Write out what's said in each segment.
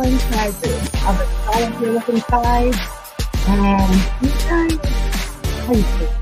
one treasure of astrology look inside. And you guys, thank you.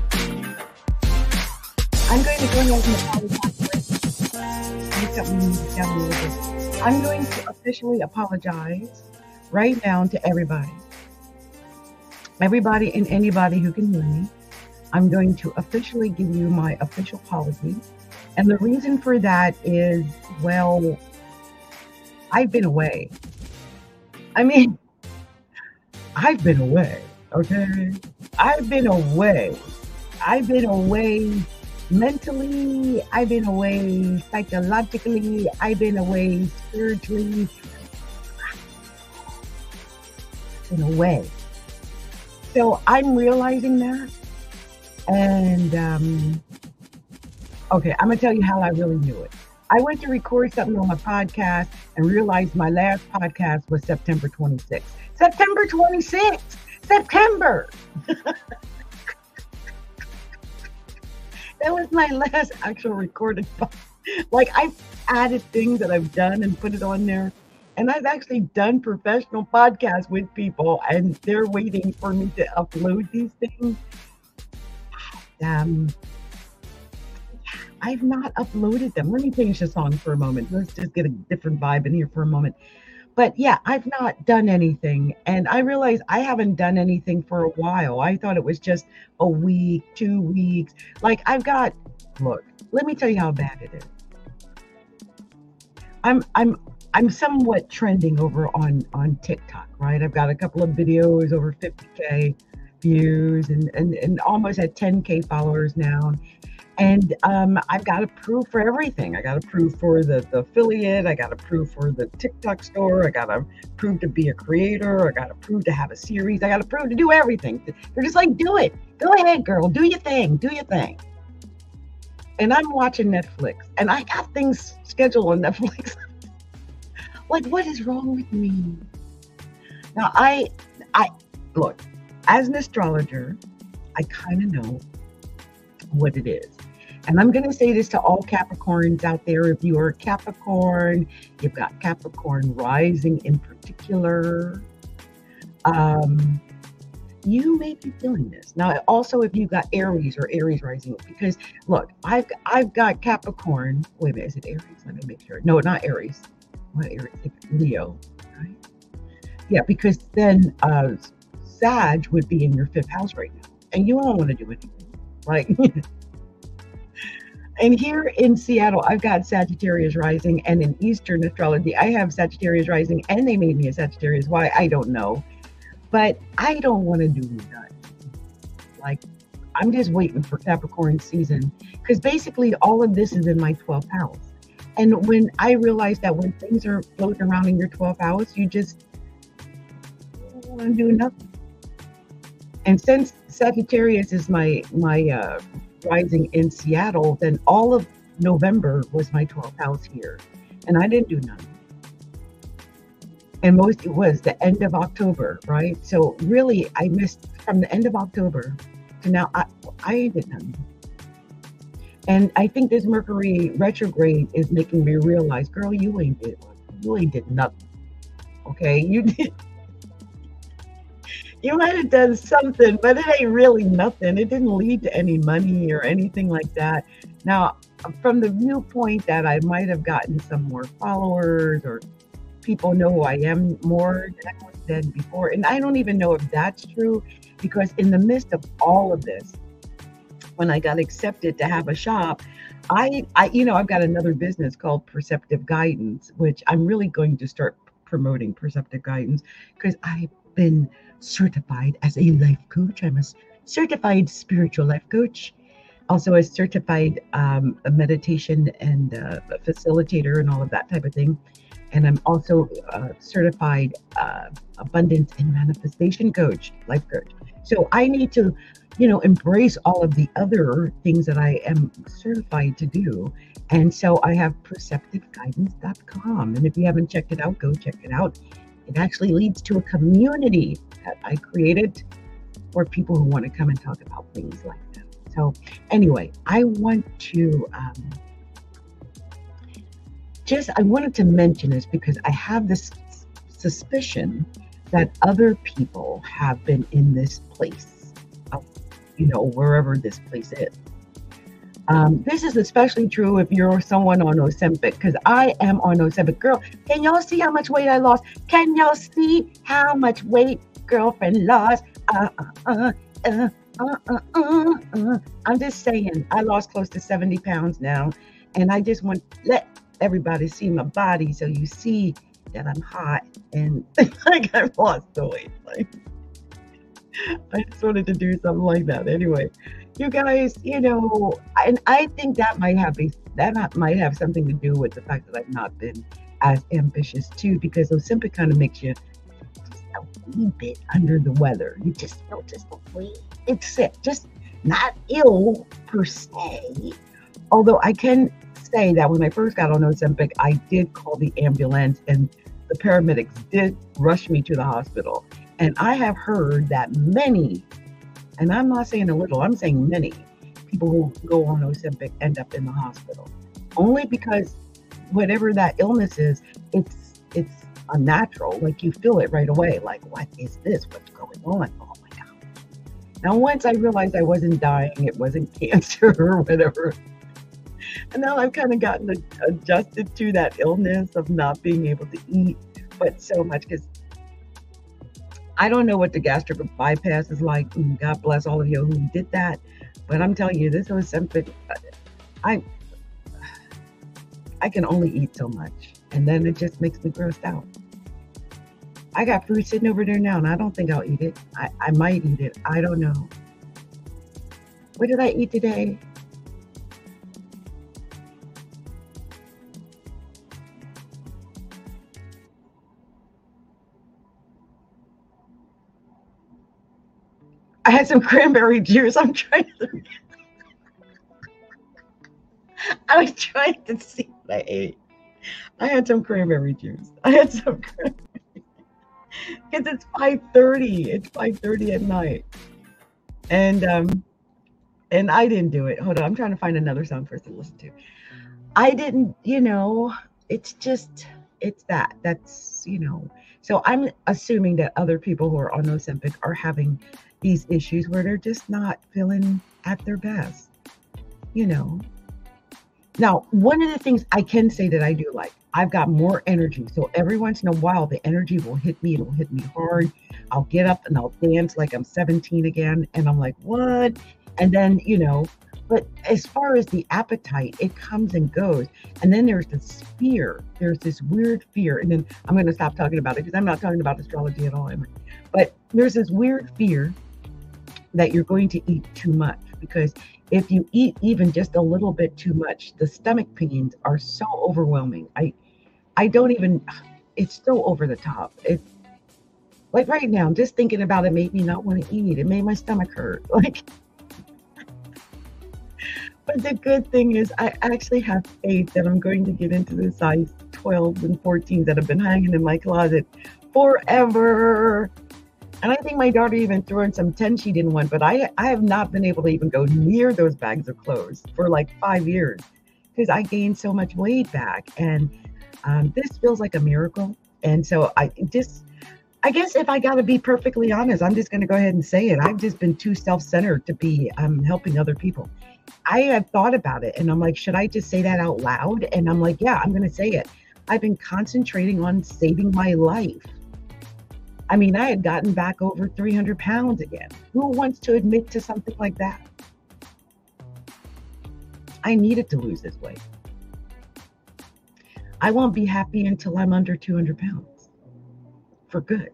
I'm going to go ahead and apologize. Wake up me down a little bit. I'm going to officially apologize right now to everybody. Everybody and anybody who can hear me. I'm going to officially give you my official apology. And the reason for that is, well, I've been away. I mean, I've been away, okay? I've been away. I've been away mentally. I've been away psychologically. I've been away spiritually. I've been away. So I'm realizing that. And, okay, I'm going to tell you how I really knew it. I went to record something on my podcast and realized my last podcast was September 26th. September 26th! September! That was my last actual recorded podcast. Like, I've added things that I've done and put it on there. And I've actually done professional podcasts with people, and they're waiting for me to upload these things. I've not uploaded them. Let me change the song for a moment. Let's just get a different vibe in here for a moment. But yeah, I've not done anything. And I realized I haven't done anything for a while. I thought it was just a week, 2 weeks. Like look, let me tell you how bad it is. I'm somewhat trending over on TikTok, right? I've got a couple of videos over 50K views and almost at 10K followers now. And I've got to prove for everything. I got to prove for the affiliate. I got to prove for the TikTok store. I got to prove to be a creator. I got to prove to have a series. I got to prove to do everything. They're just like, do it. Go ahead, girl. Do your thing. Do your thing. And I'm watching Netflix. And I got things scheduled on Netflix. Like, what is wrong with me? Now, I look, as an astrologer, I kind of know what it is. And I'm going to say this to all Capricorns out there. If you are a Capricorn, you've got Capricorn rising in particular, you may be feeling this. Now, also, if you've got Aries or Aries rising, because look, I've got Capricorn. Wait a minute, is it Aries? Let me make sure. No, not Aries. What Aries? It's Leo, right? Yeah, because then Sag would be in your 5th house right now. And you don't want to do anything. Right. And here in Seattle, I've got Sagittarius rising, and in Eastern astrology, I have Sagittarius rising, and they made me a Sagittarius. Why? I don't know. But I don't want to do that. Like, I'm just waiting for Capricorn season, because basically all of this is in my 12th house. And when I realize that when things are floating around in your 12th house, you just don't want to do nothing. And since Sagittarius is my rising in Seattle, then all of November was my 12th house here. And I didn't do nothing. And it was the end of October, right? So really, I missed from the end of October to now, I ain't did nothing. And I think this Mercury retrograde is making me realize, girl, you ain't did nothing. Okay? You might have done something, but it ain't really nothing. It didn't lead to any money or anything like that. Now, from the viewpoint that I might have gotten some more followers or people know who I am more than before. And I don't even know if that's true, because in the midst of all of this, when I got accepted to have a shop, I've got another business called Perceptive Guidance, which I'm really going to start promoting Perceptive Guidance, because I've been certified as a life coach. I'm a certified spiritual life coach, also a certified a meditation and facilitator and all of that type of thing. And I'm also a certified abundance and manifestation coach, life coach. So I need to, embrace all of the other things that I am certified to do. And so I have perceptiveguidance.com. And if you haven't checked it out, go check it out. It actually leads to a community that I created for people who want to come and talk about things like that. So anyway, I wanted to mention this because I have this suspicion that other people have been in this place, uh, wherever this place is. This is especially true if you're someone on Ozempic, because I am on Ozempic. Girl, can y'all see how much weight I lost? Can y'all see how much weight girlfriend lost? Uh, uh, uh, I'm just saying, I lost close to 70 pounds now, and I just want to let everybody see my body so you see that I'm hot and like I've lost the weight. Like, I just wanted to do something like that. Anyway, you guys, and I think that might have something to do with the fact that I've not been as ambitious too, because Ozempic kind of makes you just a wee bit under the weather. You just feel just a wee bit sick, just not ill per se. Although I can say that when I first got on Ozempic, I did call the ambulance and the paramedics did rush me to the hospital. And I have heard that many, and I'm not saying a little, I'm saying many people who go on Ozempic end up in the hospital. Only because whatever that illness is, it's unnatural. Like you feel it right away. Like, what is this? What's going on? Oh my God. Now, once I realized I wasn't dying, it wasn't cancer or whatever. And now I've kind of gotten adjusted to that illness of not being able to eat, but so much because I don't know what the gastric bypass is like. God bless all of you who did that. But I'm telling you, this was something, I can only eat so much. And then it just makes me grossed out. I got food sitting over there now, and I don't think I'll eat it. I might eat it. I don't know. What did I eat today? I had some cranberry juice. I was trying to see what I ate. I had some cranberry juice. Because it's 5:30. It's 5:30 at night. And I didn't do it. Hold on. I'm trying to find another song for us to listen to. I didn't, it's just, it's that. That's, So I'm assuming that other people who are on Ozempic are having these issues where they're just not feeling at their best, Now, one of the things I can say that I do like, I've got more energy. So every once in a while, the energy will hit me. It'll hit me hard. I'll get up and I'll dance like I'm 17 again. And I'm like, what? And then, but as far as the appetite, it comes and goes. And then there's this fear. There's this weird fear. And then I'm going to stop talking about it because I'm not talking about astrology at all. But there's this weird fear that you're going to eat too much, because if you eat even just a little bit too much, the stomach pains are so overwhelming. I don't even, it's so over the top. It's like right now, just thinking about it made me not want to eat. It made my stomach hurt. But the good thing is I actually have faith that I'm going to get into the size 12s and 14s that have been hanging in my closet forever. And I think my daughter even threw in some 10 she didn't want, but I have not been able to even go near those bags of clothes for like 5 years because I gained so much weight back. And this feels like a miracle. And so I guess if I got to be perfectly honest, I'm just going to go ahead and say it. I've just been too self-centered to be helping other people. I have thought about it and I'm like, should I just say that out loud? And I'm like, yeah, I'm going to say it. I've been concentrating on saving my life. I mean, I had gotten back over 300 pounds again. Who wants to admit to something like that? I needed to lose this weight. I won't be happy until I'm under 200 pounds for good.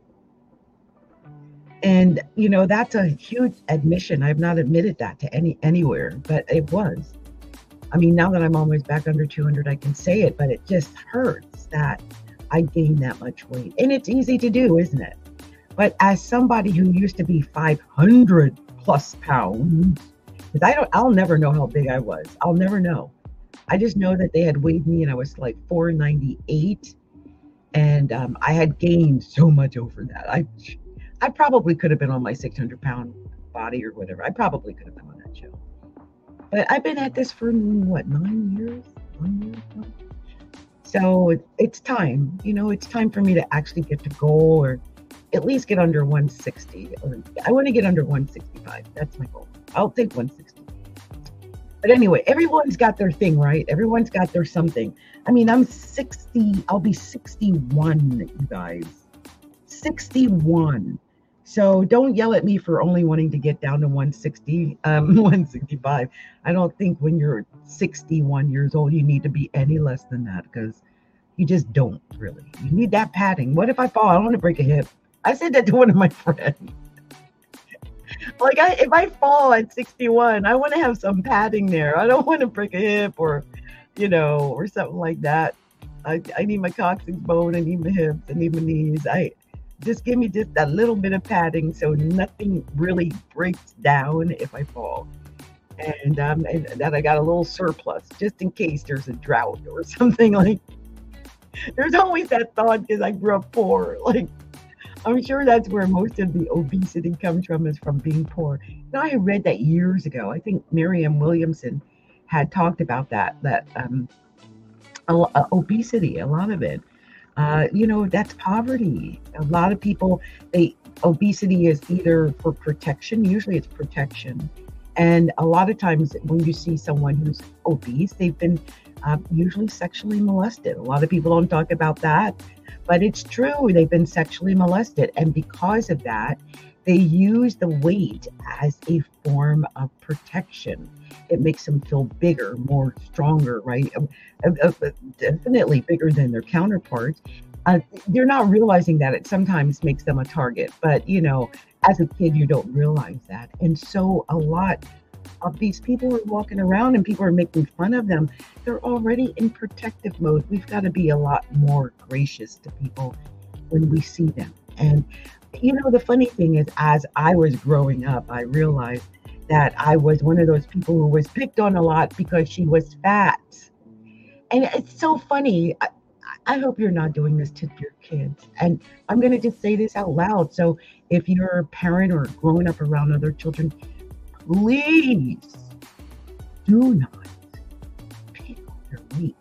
And, that's a huge admission. I've not admitted that to anywhere, but it was. I mean, now that I'm almost back under 200, I can say it, but it just hurts that I gained that much weight. And it's easy to do, isn't it? But as somebody who used to be 500 plus pounds, because I'll never know how big I was. I'll never know. I just know that they had weighed me and I was like 498. And I had gained so much over that. I probably could have been on my 600-pound body or whatever. I probably could have been on that show. But I've been at this for, 9 years? 1 year? So it's time, it's time for me to actually get to goal, or at least get under 160. Or I want to get under 165. That's my goal. I'll take 160. But anyway, everyone's got their thing, right? Everyone's got their something. I mean, I'm 60. I'll be 61, you guys. 61. So don't yell at me for only wanting to get down to 160, 165. I don't think when you're 61 years old, you need to be any less than that, because you just don't really. You need that padding. What if I fall? I don't want to break a hip. I said that to one of my friends. Like, if I fall at 61, I want to have some padding there. I don't want to break a hip or something like that. I need my coccyx bone. I need my hips. I need my knees. Just give me just a little bit of padding so nothing really breaks down if I fall. And that I got a little surplus just in case there's a drought or something like. There's always that thought, because I grew up poor. Like, I'm sure that's where most of the obesity comes from, is from being poor. I read that years ago. I think Marianne Williamson had talked about that obesity, a lot of it. That's poverty. A lot of people, obesity is either for protection. Usually it's protection. And a lot of times when you see someone who's obese, they've been usually sexually molested. A lot of people don't talk about that, but it's true. They've been sexually molested. And because of that, they use the weight as a form of protection. It makes them feel bigger, more stronger, right? Definitely bigger than their counterparts. They're not realizing that it sometimes makes them a target. But, as a kid, you don't realize that. And so a lot of these people are walking around and people are making fun of them. They're already in protective mode. We've got to be a lot more gracious to people when we see them. And the funny thing is, as I was growing up, I realized that I was one of those people who was picked on a lot because she was fat. And it's so funny. I hope you're not doing this to your kids. And I'm going to just say this out loud. So if you're a parent or growing up around other children, please do not pick on their weight.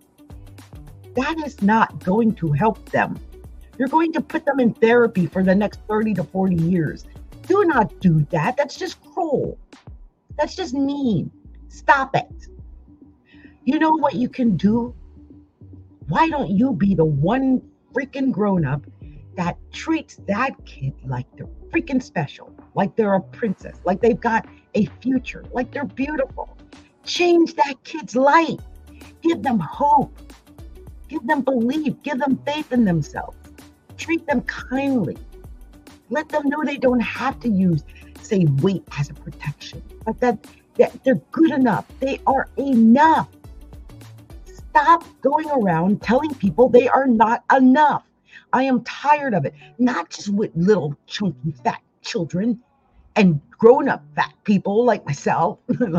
That is not going to help them. You're going to put them in therapy for the next 30 to 40 years. Do not do that. That's just cruel. That's just mean. Stop it. You know what you can do? Why don't you be the one freaking grown-up that treats that kid like they're freaking special, like they're a princess, like they've got a future, like they're beautiful. Change that kid's life. Give them hope. Give them belief. Give them faith in themselves. Treat them kindly. Let them know they don't have to use, say, weight as a protection, but that they're good enough. They are enough. Stop going around telling people they are not enough. I am tired of it. Not just with little chunky fat children and grown-up fat people like myself.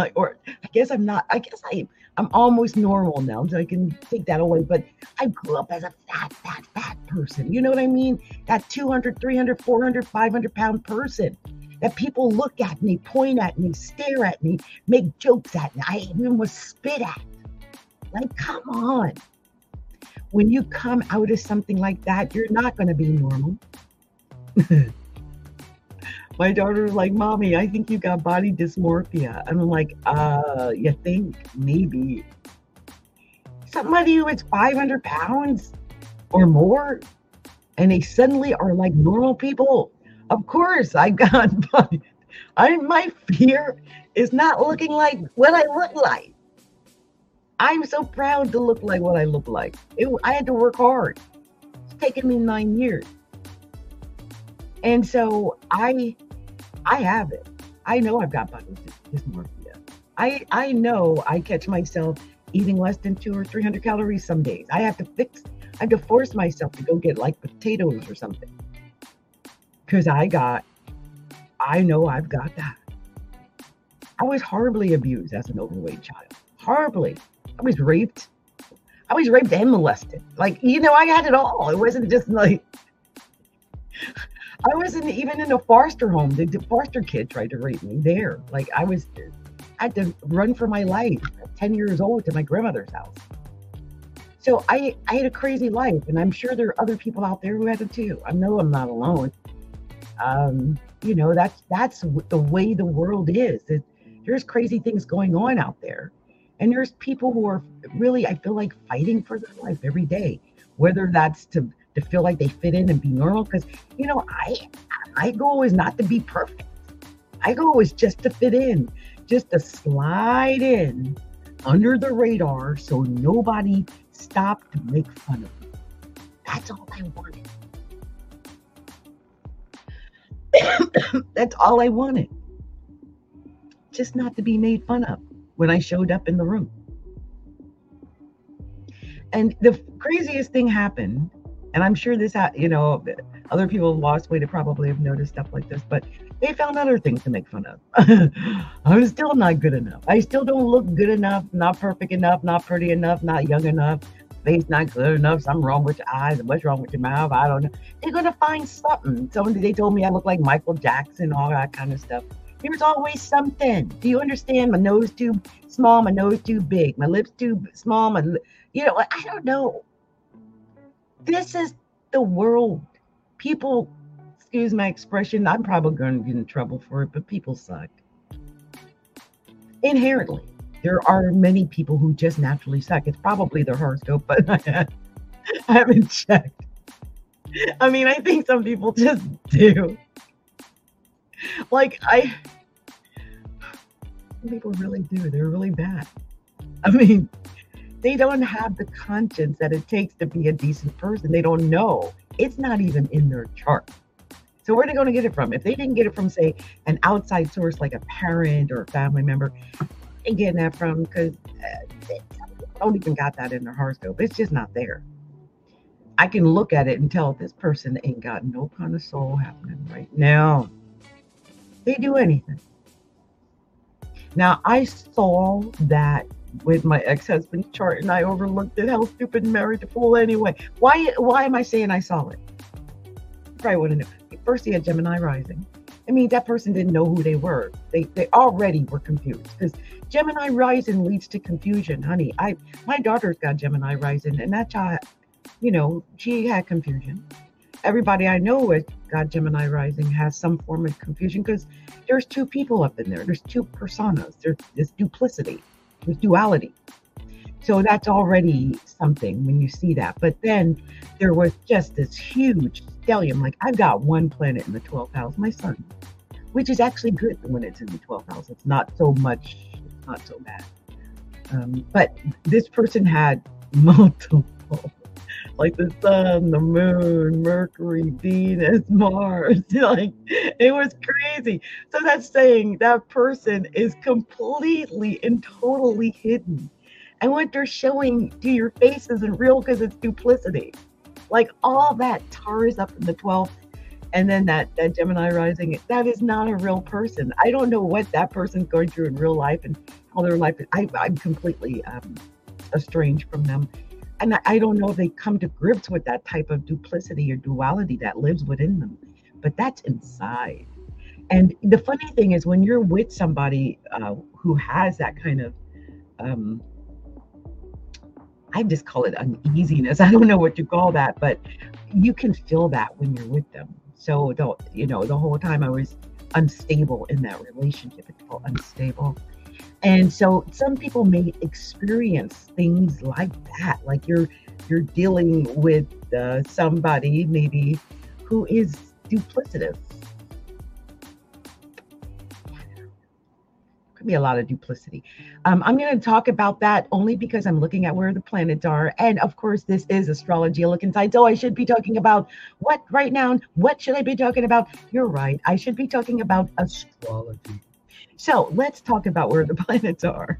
I'm almost normal now, so I can take that away. But I grew up as a fat person. You know what I mean? That 200, 300, 400, 500-pound person that people look at me, point at me, stare at me, make jokes at me. I even was spit at. Like, come on. When you come out of something like that, you're not going to be normal. My daughter was like, Mommy, I think you got body dysmorphia. And I'm like, you think? Maybe. Somebody who is 500 pounds or more, and they suddenly are like normal people. Of course, I got body. My fear is not looking like what I look like. I'm so proud to look like what I look like. I had to work hard. It's taken me 9 years. And so I have it. I know I've got body dysmorphia. I know I catch myself eating less than 200 or 300 calories some days. I have to force myself to go get like potatoes or something. Because I know I've got that. I was horribly abused as an overweight child. Horribly. I was raped and molested. Like, I had it all. It wasn't just like, I wasn't even in a foster home. The foster kid tried to rape me there. Like, I had to run for my life at 10 years old to my grandmother's house. So I had a crazy life, and I'm sure there are other people out there who had it too. I know I'm not alone. That's the way the world is. There's crazy things going on out there, and there's people who are really, I feel like, fighting for their life every day, whether that's to feel like they fit in and be normal. Because my goal is not to be perfect. My goal is just to fit in, just to slide in under the radar, so nobody stopped to make fun of me. That's all I wanted. That's all I wanted. Just not to be made fun of when I showed up in the room. And the craziest thing happened, and I'm sure other people have lost weight, probably have noticed stuff like this, but they found other things to make fun of. I'm still not good enough. I still don't look good enough, not perfect enough, not pretty enough, not young enough. Face not good enough. Something wrong with your eyes. What's wrong with your mouth? I don't know. They're gonna find something. They told me I look like Michael Jackson, all that kind of stuff. There's always something. Do you understand? My nose too small, my nose too big, my lips too small. I don't know. This is the world. People, excuse my expression, I'm probably going to get in trouble for it, but people suck. Inherently. There are many people who just naturally suck. It's probably their horoscope, but I haven't checked. I mean, I think some people just do. People really do. They're really bad. I mean, they don't have the conscience that it takes to be a decent person. They don't know. It's not even in their chart. So where are they going to get it from? If they didn't get it from, say, an outside source like a parent or a family member, and getting that from, because don't even got that in their horoscope. It's just not there. I can look at it and tell this person ain't got no kind of soul happening right now. They do anything. Now, I saw that with my ex-husband's chart, and I overlooked it. How stupid and married to fool anyway. Why am I saying I saw it? You probably want to know. First, he had Gemini rising. I mean, that person didn't know who they were. They already were confused, because Gemini rising leads to confusion, honey. My daughter's got Gemini rising, and that child, she had confusion. Everybody I know with got Gemini rising has some form of confusion, because there's two people up in there. There's two personas. There's duplicity. There's duality. So that's already something when you see that. But then there was just this huge stellium. Like, I've got one planet in the 12th house, my sun, which is actually good when it's in the 12th house. It's not so much, it's not so bad. But this person had multiple, like the sun, the moon, Mercury, Venus, Mars. Like, it was crazy. So that's saying that person is completely and totally hidden. And what they're showing to your face isn't real, because it's duplicity. Like, all that Taurus up in the 12th, and then that Gemini rising, that is not a real person. I don't know what that person's going through in real life and how their life is. I'm completely estranged from them. And I don't know if they come to grips with that type of duplicity or duality that lives within them. But that's inside. And the funny thing is, when you're with somebody who has that kind of I just call it uneasiness. I don't know what you call that, but you can feel that when you're with them. So the whole time I was unstable in that relationship. It's called unstable. And so some people may experience things like that. Like, you're dealing with somebody maybe who is duplicitous. Be a lot of duplicity. I'm going to talk about that only because I'm looking at where the planets are. And of course, this is Astrology Look Inside. So I should be talking about what right now? What should I be talking about? You're right. I should be talking about astrology. So let's talk about where the planets are.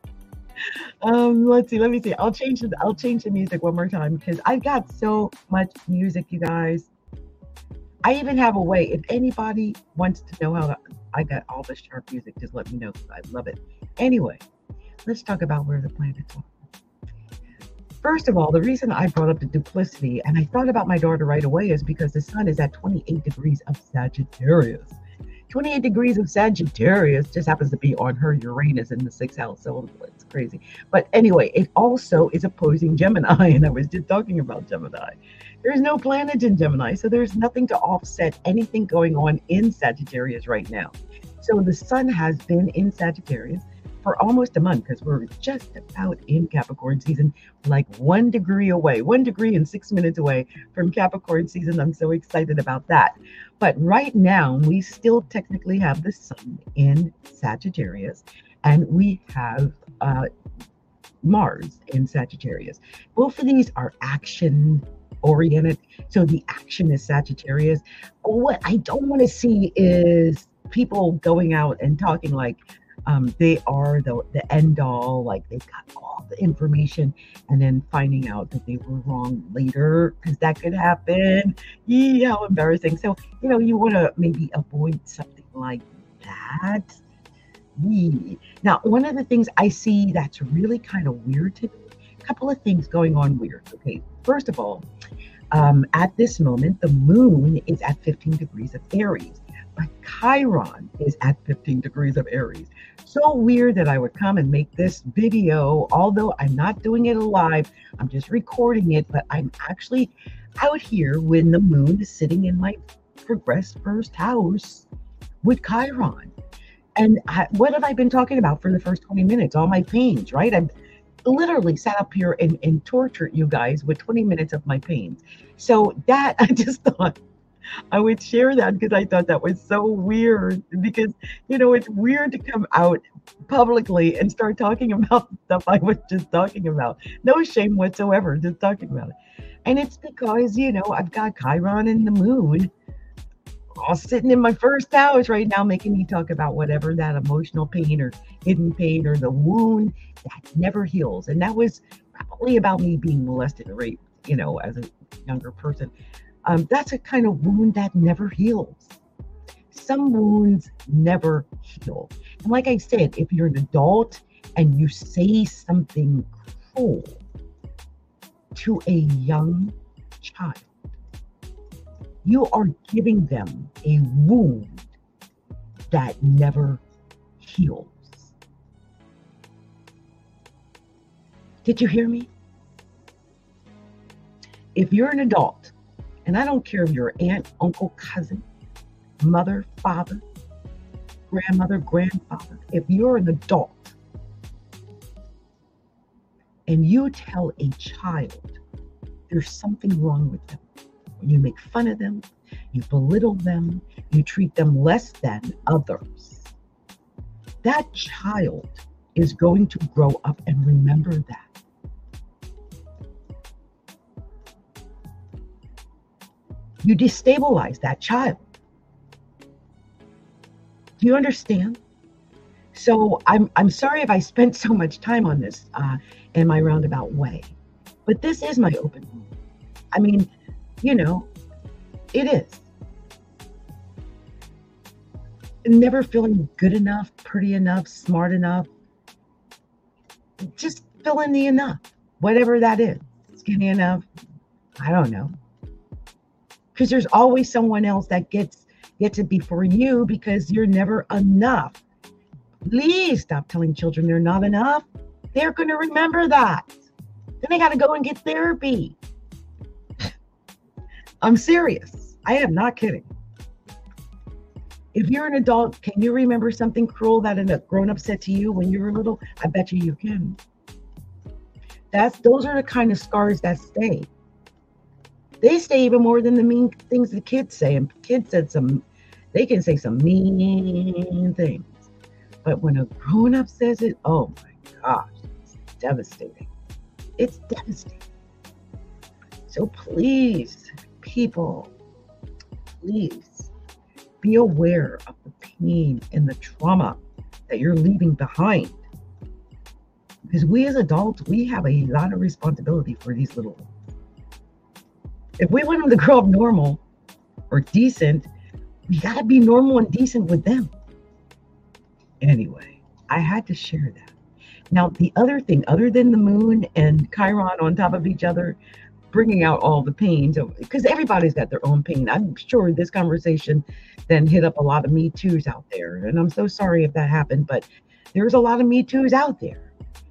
Let's see. Let me see. I'll change the music one more time, because I've got so much music, you guys. I even have a way. If anybody wants to know how I got all this sharp music, just let me know. I love it. Anyway, let's talk about where the planets are. First of all, the reason I brought up the duplicity, and I thought about my daughter right away, is because the sun is at 28 degrees of Sagittarius. 28 degrees of Sagittarius just happens to be on her Uranus in the sixth house. So it's crazy. But anyway, it also is opposing Gemini. And I was just talking about Gemini. There's no planet in Gemini. So there's nothing to offset anything going on in Sagittarius right now. So the sun has been in Sagittarius for almost a month because we're just about in Capricorn season, like 1 degree away, 1 degree and 6 minutes away from Capricorn season. I'm so excited about that. But right now, we still technically have the sun in Sagittarius, and we have Mars in Sagittarius. Both of these are action oriented. So the action is Sagittarius. What I don't want to see is people going out and talking like they are the end all, like they've got all the information and then finding out that they were wrong later, because that could happen. Yeah, how embarrassing. So, you want to maybe avoid something like that. Yee. Now, one of the things I see that's really kind of weird to me, a couple of things going on weird. Okay, first of all, at this moment, the moon is at 15 degrees of Aries, but Chiron is at 15 degrees of Aries. So weird that I would come and make this video, although I'm not doing it live, I'm just recording it, but I'm actually out here when the moon is sitting in my progressed first house with Chiron. And what have I been talking about for the first 20 minutes? All my pains, right? I've literally sat up here and tortured you guys with 20 minutes of my pains. So that, I just thought I would share that because I thought that was so weird, because, it's weird to come out publicly and start talking about stuff I was just talking about. No shame whatsoever, just talking about it. And it's because, I've got Chiron and the moon all sitting in my first house right now, making me talk about whatever that emotional pain or hidden pain or the wound that never heals. And that was probably about me being molested or raped, as a younger person. That's a kind of wound that never heals. Some wounds never heal. And like I said, if you're an adult and you say something cruel to a young child, you are giving them a wound that never heals. Did you hear me? If you're an adult, and I don't care if you're aunt, uncle, cousin, mother, father, grandmother, grandfather, if you're an adult and you tell a child there's something wrong with them, you make fun of them, you belittle them, you treat them less than others, that child is going to grow up and remember that. You destabilize that child. Do you understand? So I'm sorry if I spent so much time on this in my roundabout way, but this is my open wound. I mean, it is. Never feeling good enough, pretty enough, smart enough. Just feeling the enough, whatever that is. Skinny enough, I don't know. Because there's always someone else that gets it before you, because you're never enough. Please stop telling children they're not enough. They're going to remember that. Then they got to go and get therapy. I'm serious. I am not kidding. If you're an adult, can you remember something cruel that a grown-up said to you when you were little? I bet you can. Those are the kind of scars that stay. They stay even more than the mean things the kids say. And kids they can say some mean things. But when a grown-up says it, oh my gosh, it's devastating. It's devastating. So please, people, please be aware of the pain and the trauma that you're leaving behind. Because we as adults, we have a lot of responsibility for these little ones. If we want them to grow up normal or decent, we got to be normal and decent with them. Anyway, I had to share that. Now, the other thing, other than the moon and Chiron on top of each other, bringing out all the pains because everybody's got their own pain. I'm sure this conversation then hit up a lot of Me Too's out there. And I'm so sorry if that happened, but there's a lot of Me Too's out there.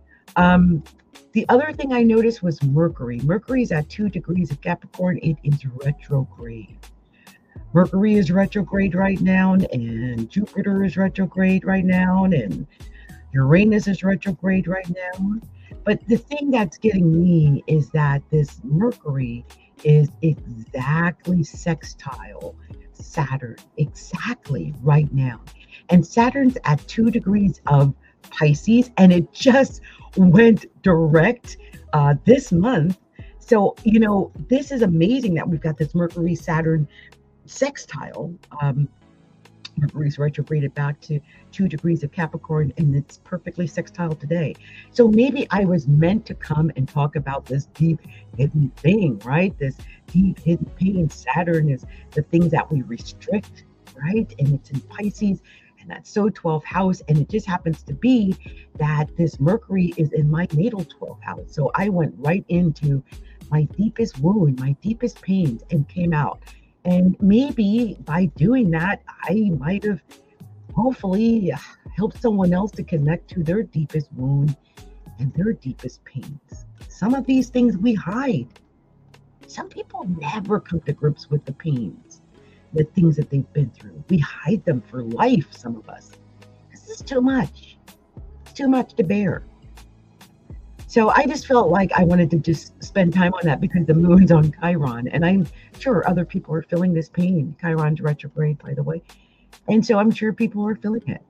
The other thing I noticed was Mercury. Mercury is at 2 degrees of Capricorn. It is retrograde. Mercury is retrograde right now, and Jupiter is retrograde right now, and Uranus is retrograde right now. But the thing that's getting me is that this Mercury is exactly sextile Saturn, exactly right now. And Saturn's at 2 degrees of Pisces, and it just went direct this month. So, this is amazing that we've got this Mercury-Saturn sextile. Mercury's retrograded back to 2 degrees of Capricorn, and it's perfectly sextile today. So maybe I was meant to come and talk about this deep hidden thing, right? This deep hidden pain. Saturn is the things that we restrict, right? And it's in Pisces, and that's so 12th house. And it just happens to be that this Mercury is in my natal 12th house. So I went right into my deepest wound, my deepest pains, and came out. And maybe by doing that, I might have hopefully helped someone else to connect to their deepest wound and their deepest pains. Some of these things we hide. Some people never come to grips with the pains, the things that they've been through. We hide them for life, some of us. This is too much. It's too much to bear. So I just felt like I wanted to just spend time on that because the moon's on Chiron, and I'm sure other people are feeling this pain. Chiron's retrograde, by the way. And so I'm sure people are feeling it.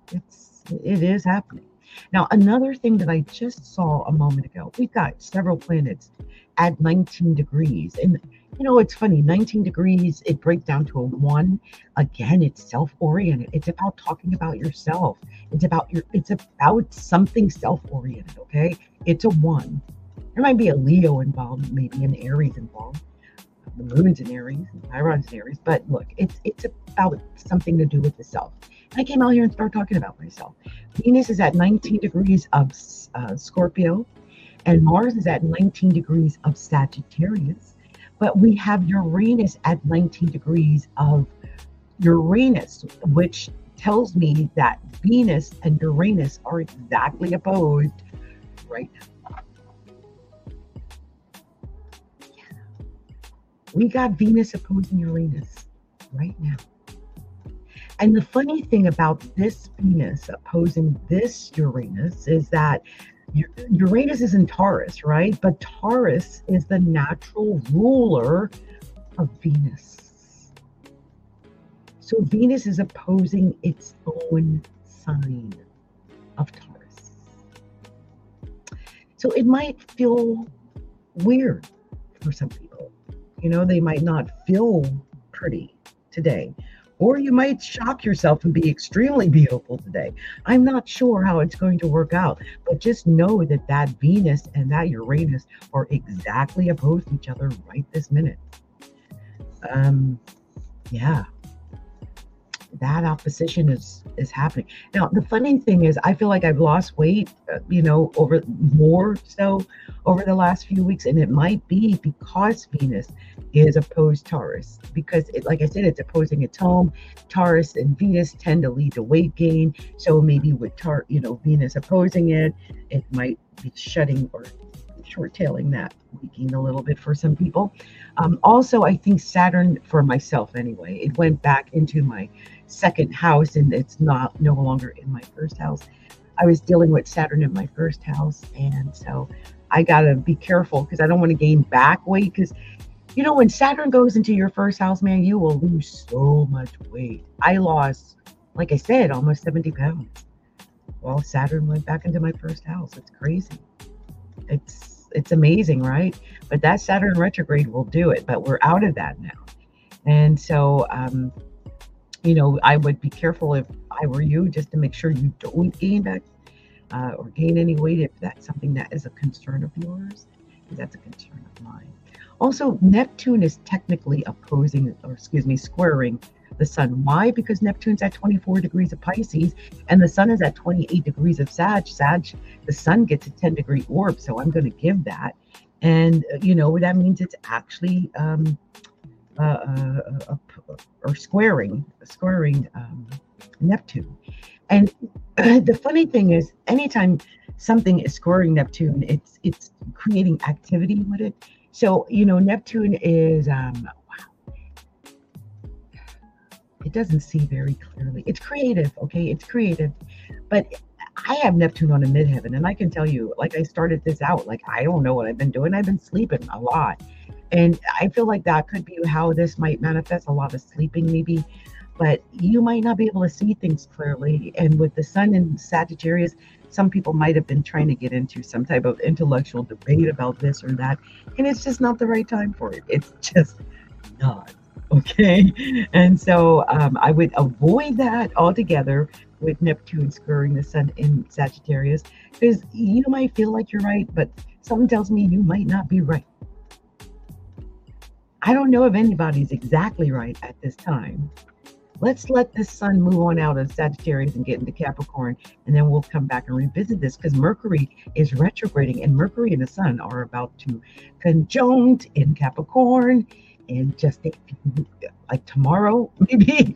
It is happening. Now, another thing that I just saw a moment ago, we've got several planets at 19 degrees. And, it's funny, 19 degrees, it breaks down to a 1. Again, it's self-oriented. It's about talking about yourself. It's about something self-oriented, okay? It's a 1. There might be a Leo involved, maybe an Aries involved. The moon's in Aries, and Chiron's in Aries. But look, it's about something to do with the self. And I came out here and started talking about myself. Venus is at 19 degrees of Scorpio, and Mars is at 19 degrees of Sagittarius. But we have Uranus at 19 degrees of Uranus, which tells me that Venus and Uranus are exactly opposed right now. We got Venus opposing Uranus right now. And the funny thing about this Venus opposing this Uranus is that Uranus is in Taurus, right? But Taurus is the natural ruler of Venus. So Venus is opposing its own sign of Taurus. So it might feel weird for some people. They might not feel pretty today. Or you might shock yourself and be extremely beautiful today. I'm not sure how it's going to work out, but just know that Venus and that Uranus are exactly opposed to each other right this minute. Yeah. That opposition is happening. Now, the funny thing is, I feel like I've lost weight, over the last few weeks, and it might be because Venus is opposed Taurus, because like I said, it's opposing its home. Taurus and Venus tend to lead to weight gain. So maybe with Venus opposing it, it might be shutting or short-tailing that weight gain a little bit for some people. Also, I think Saturn, for myself anyway, it went back into my second house, and it's no longer in my first house. I was dealing with Saturn in my first house, and so I gotta be careful because I don't want to gain back weight. Because when Saturn goes into your first house, man, you will lose so much weight. I lost, like I said, almost 70 pounds. Well, Saturn went back into my first house. It's crazy. It's amazing, right? But that Saturn retrograde will do it. But we're out of that now, and so I would be careful if I were you, just to make sure you don't gain back or gain any weight if that's something that is a concern of yours, because that's a concern of mine. Also, Neptune is technically squaring the sun. Why? Because Neptune's at 24 degrees of Pisces and the sun is at 28 degrees of Sag. The sun gets a 10-degree orb, so I'm going to give that. And that means it's actually or squaring Neptune. And the funny thing is, anytime something is squaring Neptune, it's creating activity with it. So Neptune is it doesn't see very clearly. It's creative, okay? It's creative, but I have Neptune on a midheaven, and I can tell you, like, I started this out, like, I don't know what I've been doing. I've been sleeping a lot. And I feel like that could be how this might manifest, a lot of sleeping, maybe. But you might not be able to see things clearly. And with the sun in Sagittarius, some people might have been trying to get into some type of intellectual debate about this or that. And it's just not the right time for it. It's just not. Okay. And so I would avoid that altogether with Neptune squaring the sun in Sagittarius, because you might feel like you're right, but something tells me you might not be right. I don't know if anybody's exactly right at this time. Let's let the sun move on out of Sagittarius and get into Capricorn, and then we'll come back and revisit this, because Mercury is retrograding, and Mercury and the sun are about to conjunct in Capricorn in just like tomorrow, maybe.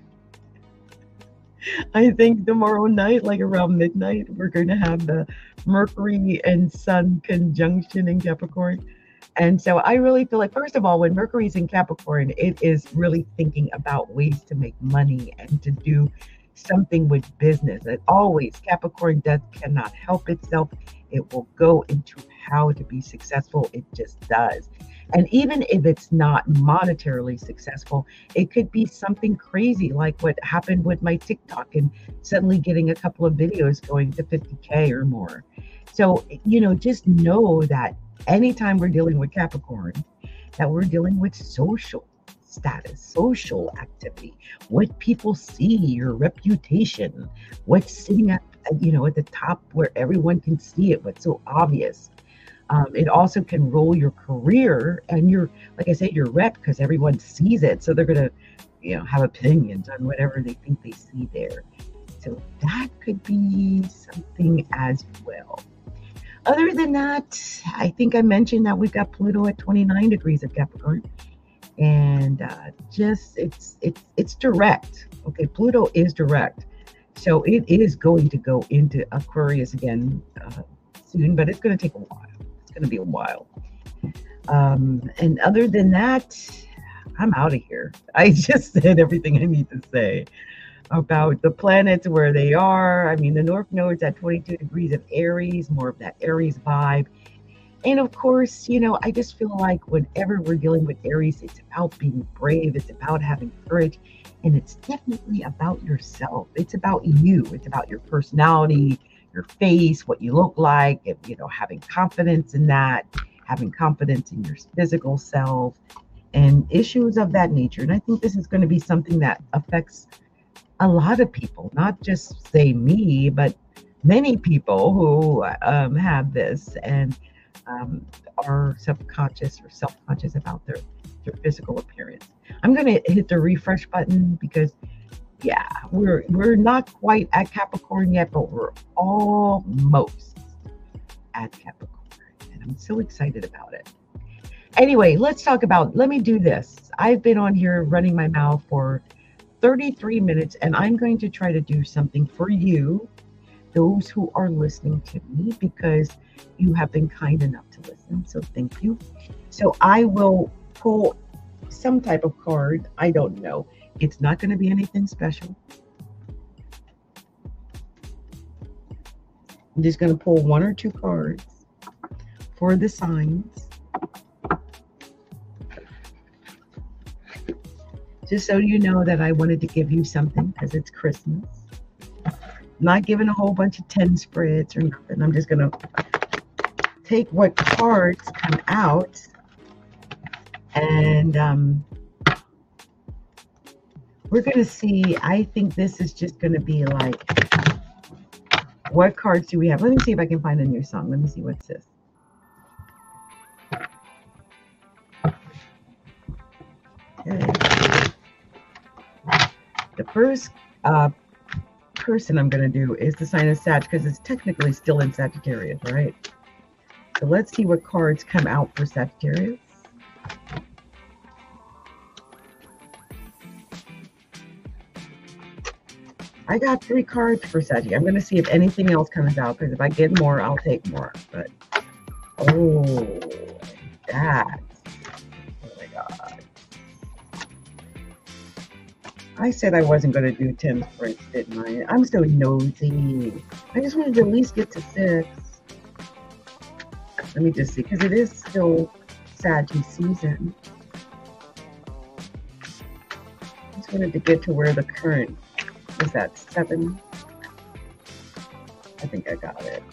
I think tomorrow night, like around midnight, we're going to have the Mercury and Sun conjunction in Capricorn. And so I really feel like, first of all, when Mercury's in Capricorn, it is really thinking about ways to make money and to do something with business. And always, Capricorn cannot help itself. It will go into how to be successful. It just does. And even if it's not monetarily successful, it could be something crazy like what happened with my TikTok and suddenly getting a couple of videos going to 50K or more. So, just know that anytime we're dealing with Capricorn, that we're dealing with social status, social activity, what people see, your reputation, what's sitting at the top where everyone can see it, what's so obvious. It also can roll your career and like I said, your rep, because everyone sees it. So they're going to, have opinions on whatever they think they see there. So that could be something as well. Other than that, I think I mentioned that we've got Pluto at 29 degrees of Capricorn, and it's direct. Okay, Pluto is direct, so it is going to go into Aquarius again soon, but it's going to take a while. It's going to be a while. And other than that, I'm out of here. I just said everything I need to say about the planets, where they are. I mean, the North Node's at 22 degrees of Aries, more of that Aries vibe. And of course, I just feel like whenever we're dealing with Aries, it's about being brave, it's about having courage, and it's definitely about yourself. It's about you, it's about your personality, your face, what you look like, having confidence in that, having confidence in your physical self, and issues of that nature. And I think this is going to be something that affects a lot of people, not just say me, but many people who have this and are subconscious or self-conscious about their physical appearance. I'm going to hit the refresh button because, yeah, we're not quite at Capricorn yet, but we're almost at Capricorn, and I'm so excited about it. Anyway, let me do this. I've been on here running my mouth for 33 minutes, and I'm going to try to do something for you, those who are listening to me, because you have been kind enough to listen. So thank you. So I will pull some type of card. I don't know. It's not going to be anything special. I'm just going to pull one or two cards for the signs, just so you know that I wanted to give you something because it's Christmas. I'm not giving a whole bunch of 10 spreads or nothing. I'm just going to take what cards come out, and we're going to see. I think this is just going to be like, what cards do we have? Let me see if I can find a new song. Let me see what's this. Okay. The first person I'm going to do is the sign of Sag, because it's technically still in Sagittarius, right? So let's see what cards come out for Sagittarius. I got 3 cards for Sagittarius. I'm going to see if anything else comes out, because if I get more, I'll take more. But, oh, that. Oh my God. I said I wasn't going to do 10 sprints, didn't I? I'm so nosy. I just wanted to at least get to 6. Let me just see, because it is still Saggy season. I just wanted to get to where the current is at 7. I think I got it.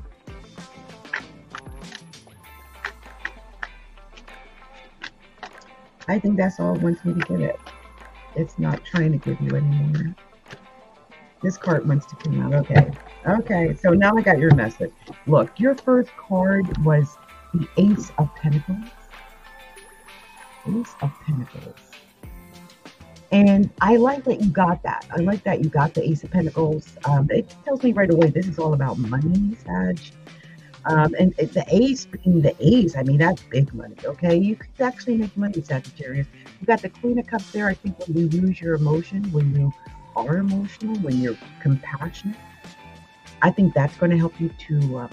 I think that's all it wants me to get it. It's not trying to give you anymore. This card wants to come out. Okay. Okay, so now I got your message. Look, your first card was the Ace of Pentacles. Ace of Pentacles. And I like that you got that. I like that you got the Ace of Pentacles. It tells me right away this is all about money, Sag. And the ace being the ace, I mean, that's big money, okay? You could actually make money, Sagittarius. You got the Queen of Cups there. I think when you lose your emotion, when you are emotional, when you're compassionate, I think that's going to help you to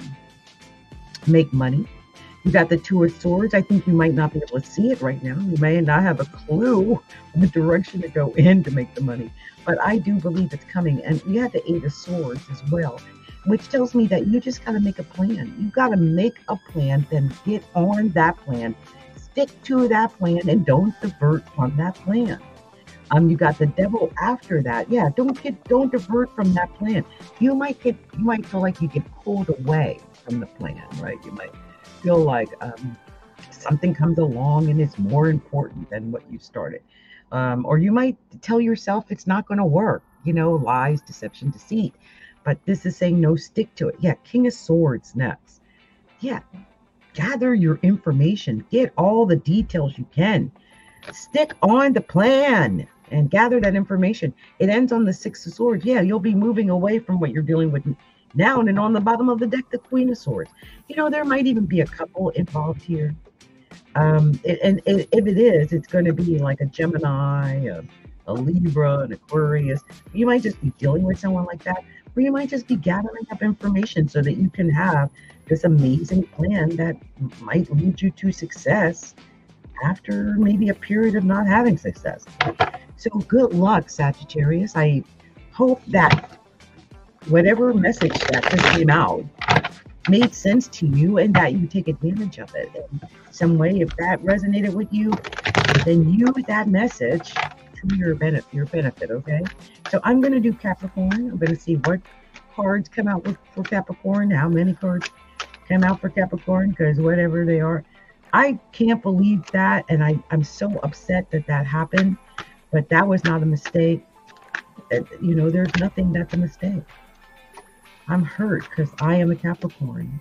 make money. You got the Two of Swords. I think you might not be able to see it right now. You may not have a clue the direction to go in to make the money. But I do believe it's coming. And you have the Eight of Swords as well, which tells me that you just got to make a plan. You got to make a plan, then get on that plan. Stick to that plan and don't divert from that plan. You got the Devil after that. Yeah, don't divert from that plan. You might feel like you get pulled away from the plan, right? You might feel like something comes along and it's more important than what you started. Or you might tell yourself it's not going to work. You know, lies, deception, deceit. But this is saying no, stick to it. Yeah, King of Swords next. Yeah, gather your information. Get all the details you can. Stick on the plan and gather that information. It ends on the Six of Swords. Yeah, you'll be moving away from what you're dealing with now. And on the bottom of the deck, the Queen of Swords. You know, there might even be a couple involved here. And if it is, it's going to be like a Gemini, a Libra, an Aquarius. You might just be dealing with someone like that. Or you might just be gathering up information so that you can have this amazing plan that might lead you to success after maybe a period of not having success. So good luck, Sagittarius. I hope that whatever message that just came out made sense to you and that you take advantage of it in some way. If that resonated with you, then use that message to your benefit, okay? So I'm going to do Capricorn. I'm going to see what cards come out for Capricorn, how many cards come out for Capricorn, because whatever they are, I can't believe that, and I'm so upset that happened, but that was not a mistake. You know, there's nothing that's a mistake. I'm hurt because I am a Capricorn,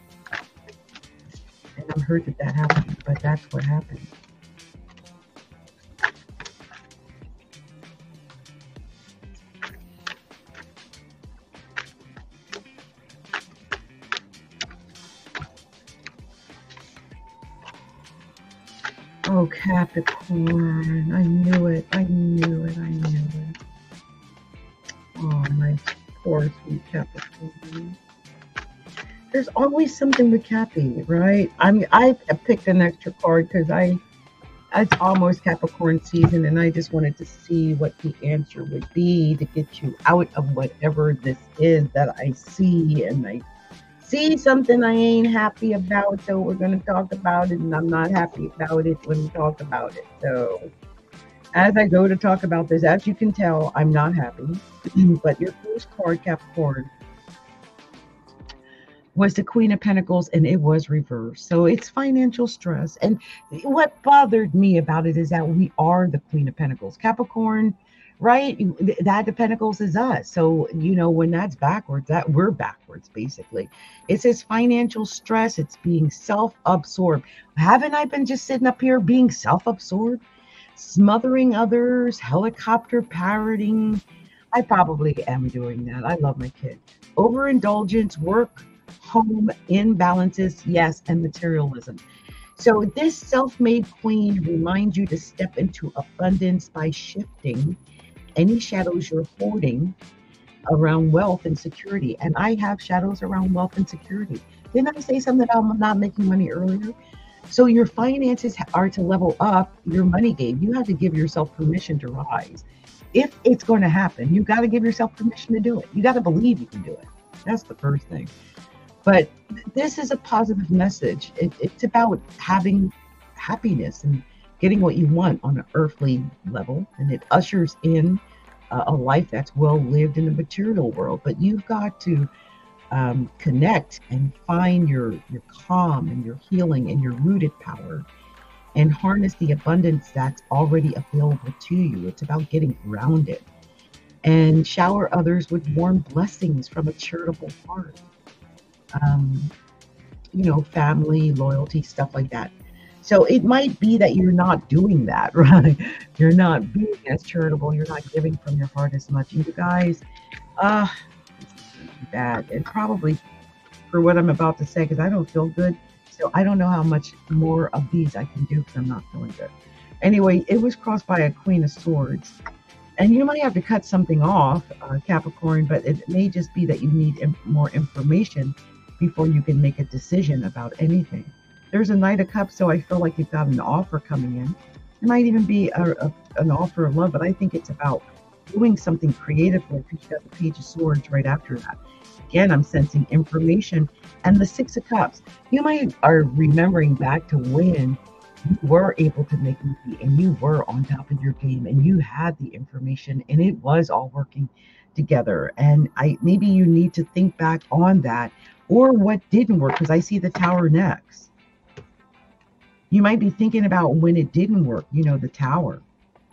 and I'm hurt that happened, but that's what happened. Oh, Capricorn. I knew it. I knew it. I knew it. Oh, my poor sweet Capricorn. There's always something with Cappy, right? I picked an extra card because it's almost Capricorn season, and I just wanted to see what the answer would be to get you out of whatever this is that I see, and I see something I ain't happy about, so we're going to talk about it, and I'm not happy about it when we talk about it. So as I go to talk about this, as you can tell, I'm not happy. But your first card, Capricorn, was the Queen of Pentacles, and it was reversed. So it's financial stress. And what bothered me about it is that we are the Queen of Pentacles. Capricorn, right? That the Pentacles is us. So, you know, when that's backwards, that we're backwards, basically. It says financial stress. It's being self-absorbed. Haven't I been just sitting up here being self-absorbed? Smothering others, helicopter parroting. I probably am doing that. I love my kid. Overindulgence, work home imbalances, yes, and materialism. So this self-made queen reminds you to step into abundance by shifting any shadows you're hoarding around wealth and security. And I have shadows around wealth and security. Didn't I say something about not making money earlier? So your finances are to level up your money game. You have to give yourself permission to rise. If it's going to happen, you got to give yourself permission to do it. You got to believe you can do it. That's the first thing. But this is a positive message. It's about having happiness and getting what you want on an earthly level, and it ushers in a life that's well lived in the material world. But you've got to connect and find your calm and your healing and your rooted power and harness the abundance that's already available to you. It's about getting grounded and shower others with warm blessings from a charitable heart. Um, family, loyalty, stuff like that. So it might be that you're not doing that, right? You're not being as charitable. You're not giving from your heart as much. And you guys, uh, bad. And probably for what I'm about to say, because I don't feel good. So I don't know how much more of these I can do because I'm not feeling good. Anyway, it was crossed by a Queen of Swords. And you might have to cut something off, Capricorn, but it may just be that you need more information before you can make a decision about anything. There's a Knight of Cups, so I feel like you've got an offer coming in. It might even be an offer of love, but I think it's about doing something creatively because you got the Page of Swords right after that. Again, I'm sensing information. And the Six of Cups, you might are remembering back to when you were able to make money and you were on top of your game and you had the information and it was all working together. And maybe you need to think back on that or what didn't work, because I see the Tower next. You might be thinking about when it didn't work, the Tower.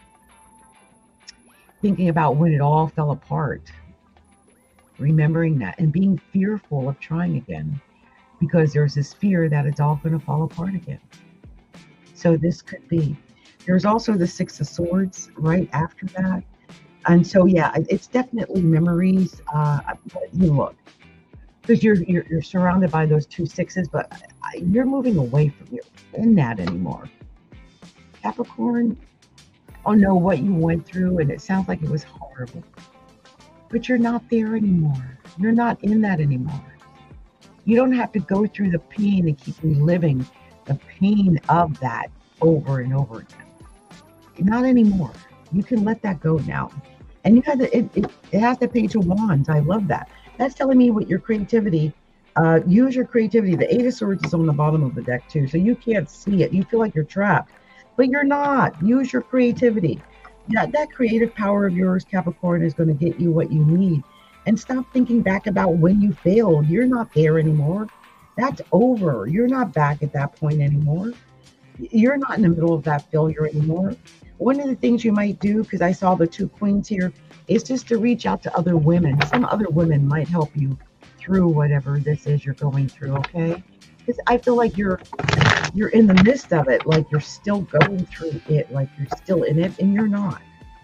Thinking about when it all fell apart. Remembering that and being fearful of trying again because there's this fear that it's all going to fall apart again. So this could be. There's also the Six of Swords right after that. And so, yeah, it's definitely memories. But you look, because you're surrounded by those two sixes, but you're moving away from you in that anymore. Capricorn, oh no, what you went through, and it sounds like it was horrible. But you're not there anymore. You're not in that anymore. You don't have to go through the pain and keep reliving the pain of that over and over again. Not anymore. You can let that go now. And you have it has the Page of Wands. I love that. That's telling me what your creativity, use your creativity. The Eight of Swords is on the bottom of the deck too, so you can't see it. You feel like you're trapped, but you're not. Use your creativity. Yeah, that creative power of yours, Capricorn, is going to get you what you need. And stop thinking back about when you failed. You're not there anymore. That's over. You're not back at that point anymore. You're not in the middle of that failure anymore. One of the things you might do, because I saw the two queens here, is just to reach out to other women. Some other women might help you through whatever this is you're going through, okay? Because I feel like you're in the midst of it, like you're still going through it, like you're still in it, and you're not.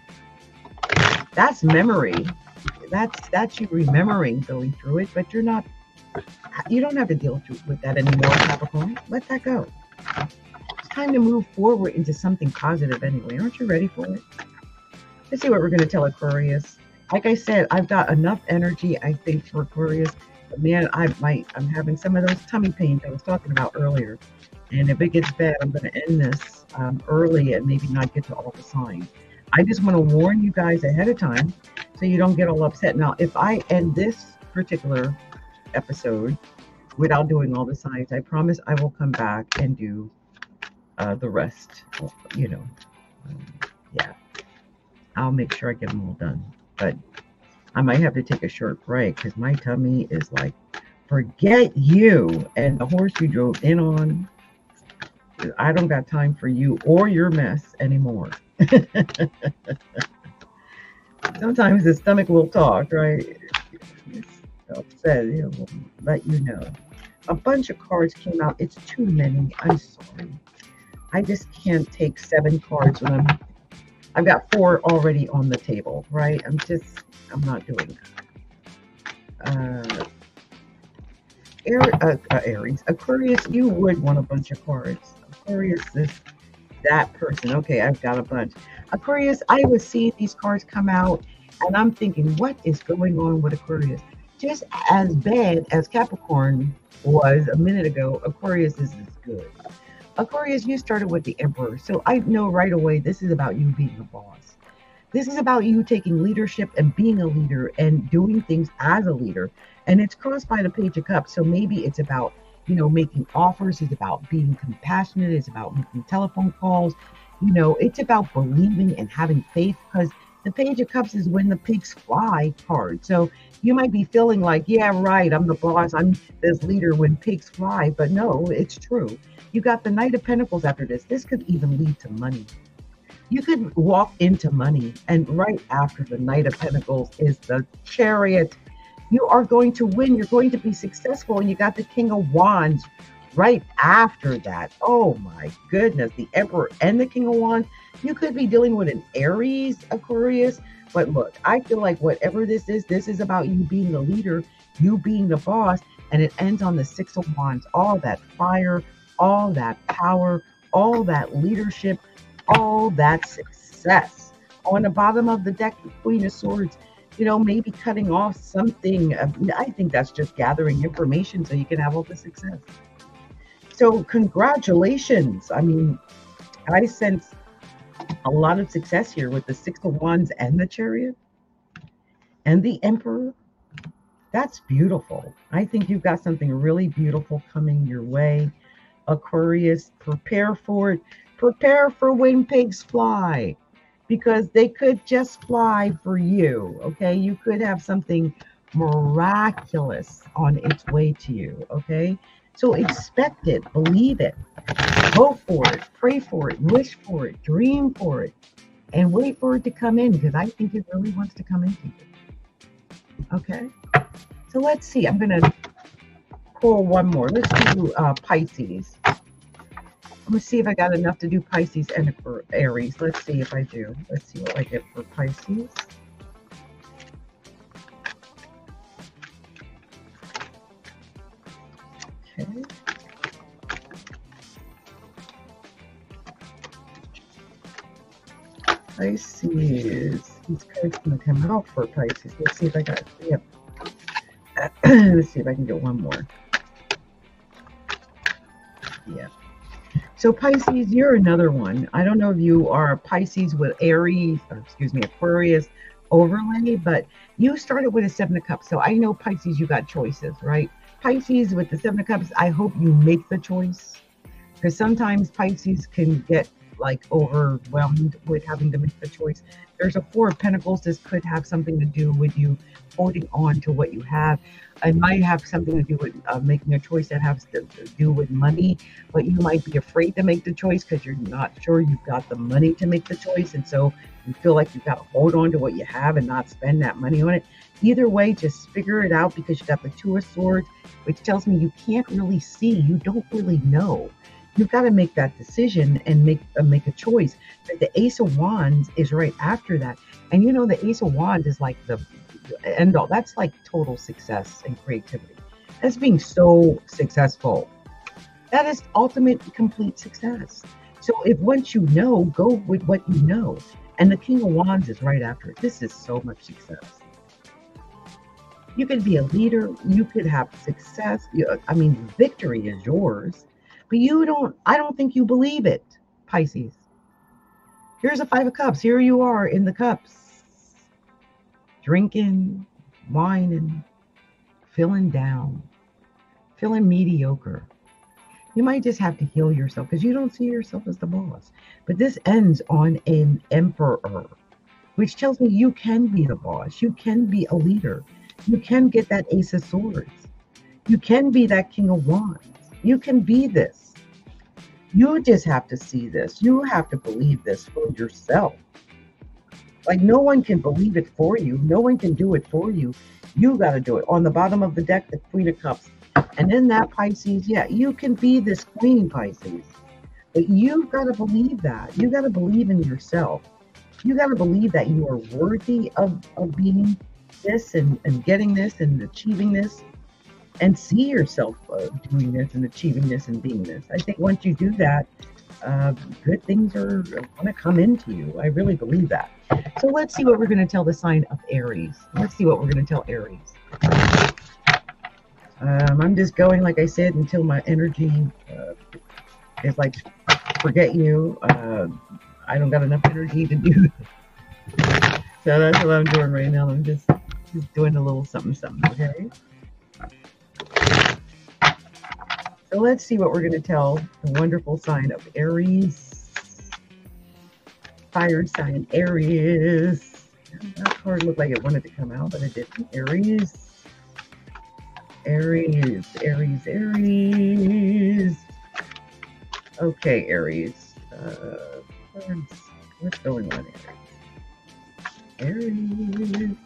That's memory. That's you remembering going through it, but you're not. You don't have to deal with that anymore, Capricorn. Let that go. It's time to move forward into something positive anyway. Aren't you ready for it? Let's see what we're going to tell Aquarius. Like I said, I've got enough energy, I think, for Aquarius. But man, I'm having some of those tummy pains I was talking about earlier. And if it gets bad, I'm going to end this early and maybe not get to all the signs. I just want to warn you guys ahead of time so you don't get all upset. Now, if I end this particular episode without doing all the signs, I promise I will come back and do the rest. Yeah, I'll make sure I get them all done. But I might have to take a short break because my tummy is like, forget you and the horse you drove in on. I don't got time for you or your mess anymore. Sometimes the stomach will talk, right? It's upset, will let you know. A bunch of cards came out. It's too many. I'm sorry. I just can't take 7 cards when I've got 4 already on the table, right? I'm not doing that. Aries, Aquarius, you would want a bunch of cards. Aquarius is that person. Okay, I've got a bunch. Aquarius, I was seeing these cards come out, and I'm thinking, what is going on with Aquarius? Just as bad as Capricorn was a minute ago, Aquarius is as good. Aquarius, you started with the Emperor, so I know right away this is about you being a boss. This is about you taking leadership and being a leader and doing things as a leader. And it's crossed by the Page of Cups. So maybe it's about, making offers. It's about being compassionate. It's about making telephone calls. It's about believing and having faith, because the Page of Cups is when the pigs fly card. So you might be feeling like, yeah, right, I'm the boss. I'm this leader when pigs fly. But no, it's true. You got the Knight of Pentacles after this. This could even lead to money. You could walk into money, and right after the Knight of Pentacles is the Chariot. You are going to win. You're going to be successful. And you got the King of Wands right after that. Oh my goodness. The Emperor and the King of Wands. You could be dealing with an Aries, Aquarius. But look, I feel like whatever this is about you being the leader, you being the boss. And it ends on the Six of Wands. All that fire, all that power, all that leadership, all that success. On the bottom of the deck, the Queen of Swords, maybe cutting off something. I think that's just gathering information so you can have all the success. So congratulations. I mean, I sense a lot of success here with the Six of Wands and the Chariot and the Emperor. That's beautiful. I think you've got something really beautiful coming your way. Aquarius, prepare for it. Prepare for when pigs fly, because they could just fly for you, okay? You could have something miraculous on its way to you, okay? So expect it, believe it, hope for it, pray for it, wish for it, dream for it, and wait for it to come in, because I think it really wants to come into you, okay? So let's see. I'm going to pull one more. Let's do Pisces. Let's see if I got enough to do Pisces and for Aries. Let's see if I do. Let's see what I get for Pisces. Okay. Pisces. These cards going to come out for Pisces. Let's see if I got. Yep. Let's see if I can get one more. Yeah. So Pisces, you're another one. I don't know if you are a Pisces with Aquarius overlay, but you started with a Seven of Cups. So I know Pisces, you got choices, right? Pisces with the Seven of Cups, I hope you make the choice, because sometimes Pisces can get like overwhelmed with having to make the choice. There's a Four of Pentacles. This could have something to do with you holding on to what you have. It might have something to do with making a choice that has to do with money, but you might be afraid to make the choice because you're not sure you've got the money to make the choice. And so you feel like you've got to hold on to what you have and not spend that money on it. Either way, just figure it out, because you got the Two of Swords, which tells me you can't really see. You don't really know. You've got to make that decision and make a choice. But the Ace of Wands is right after that. And the Ace of Wands is like the end all. That's like total success and creativity. That's being so successful. That is ultimate complete success. So if once you know, go with what you know. And the King of Wands is right after it. This is so much success. You could be a leader. You could have success. Victory is yours. But I don't think you believe it, Pisces. Here's a Five of Cups. Here you are in the cups. Drinking, whining, feeling down, feeling mediocre. You might just have to heal yourself because you don't see yourself as the boss. But this ends on an Emperor, which tells me you can be the boss. You can be a leader. You can get that Ace of Swords. You can be that King of Wands. You can be this. You just have to see this. You have to believe this for yourself. Like, no one can believe it for you. No one can do it for you. You got to do it. On the bottom of the deck, the Queen of Cups. And in that, Pisces, yeah, you can be this queen, Pisces. But you've got to believe that. You got to believe in yourself. You got to believe that you are worthy of being this and getting this and achieving this. and see yourself doing this and achieving this and being this. I think once you do that, uh, good things are going to come into you. I really believe that. So let's see what we're going to tell the sign of Aries. Let's see what we're going to tell Aries. I'm just going, like I said, until my energy is like, forget you. I don't got enough energy to do. So that's what I'm doing right now. I'm just doing a little something, okay? So let's see what we're going to tell the wonderful sign of Aries. Fire sign Aries. That card looked like it wanted to come out, but it didn't. Aries. Aries. Aries. Aries. Okay, Aries. What's going on, Aries?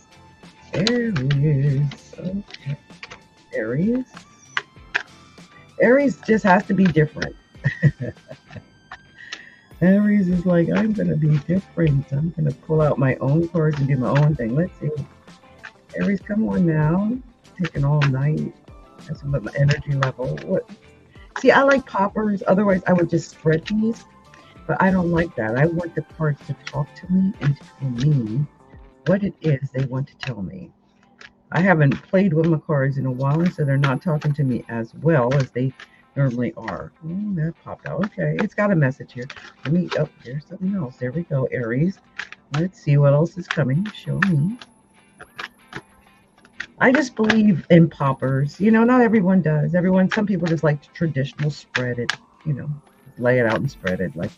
Aries. Okay. Aries. Aries just has to be different. Aries is like, I'm going to be different. I'm going to pull out my own cards and do my own thing. Let's see. Aries, come on now. Taking all night. That's about my energy level. What? See, I like poppers. Otherwise, I would just stretch these. But I don't like that. I want the cards to talk to me and to tell me what it is they want to tell me. I haven't played with my cards in a while, so they're not talking to me as well as they normally are. Oh, that popped out. Okay, it's got a message here. Let me, oh, there's something else. There we go, Aries. Let's see what else is coming. Show me. I just believe in poppers. You know, not everyone does. Some people just like the traditional spread it, you know, lay it out and spread it. Like,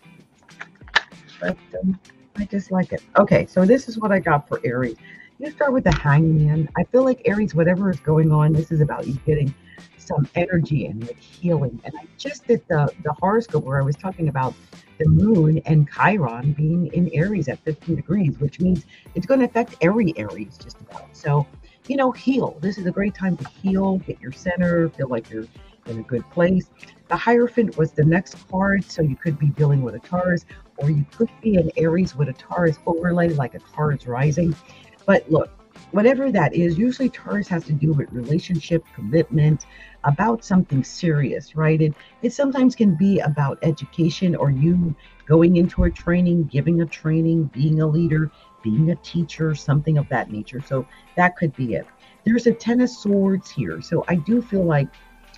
but I just like it. Okay, so this is what I got for Aries. You start with the Hangman. I feel like Aries, whatever is going on, this is about you getting some energy and like healing. And I just did the horoscope where I was talking about the moon and Chiron being in Aries at 15 degrees, which means it's going to affect every Aries just about. So, you know, heal. This is a great time to heal, get your center, feel like you're in a good place. The Hierophant was the next card, so you could be dealing with a Taurus, or you could be an Aries with a Taurus overlay, like a Taurus rising. But look, whatever that is, usually Taurus has to do with relationship, commitment, about something serious, right? It sometimes can be about education or you going into a training, giving a training, being a leader, being a teacher, something of that nature. So that could be it. There's a Ten of Swords here. So I do feel like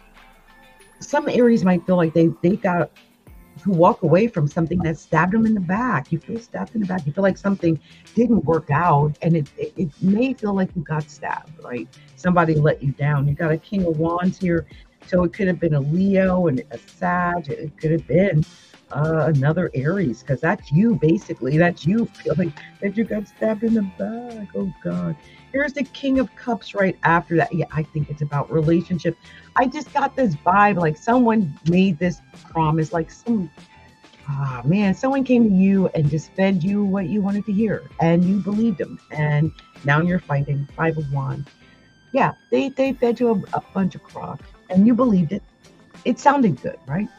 some Aries might feel like they got to walk away from something that stabbed them in the back. You feel stabbed in the back. You feel like something didn't work out, and it may feel like you got stabbed, right? Somebody let you down. You got a King of Wands here, so it could have been a Leo and a Sag. It could have been another Aries, because that's you, basically. That's you feeling that you got stabbed in the back. Oh, God. Here's the King of Cups right after that. Yeah, I think it's about relationship. I just got this vibe like someone made this promise, like someone came to you and just fed you what you wanted to hear, and you believed them, and now you're fighting. Five of Wands. Yeah, they fed you a bunch of crock, and you believed it. It sounded good, right?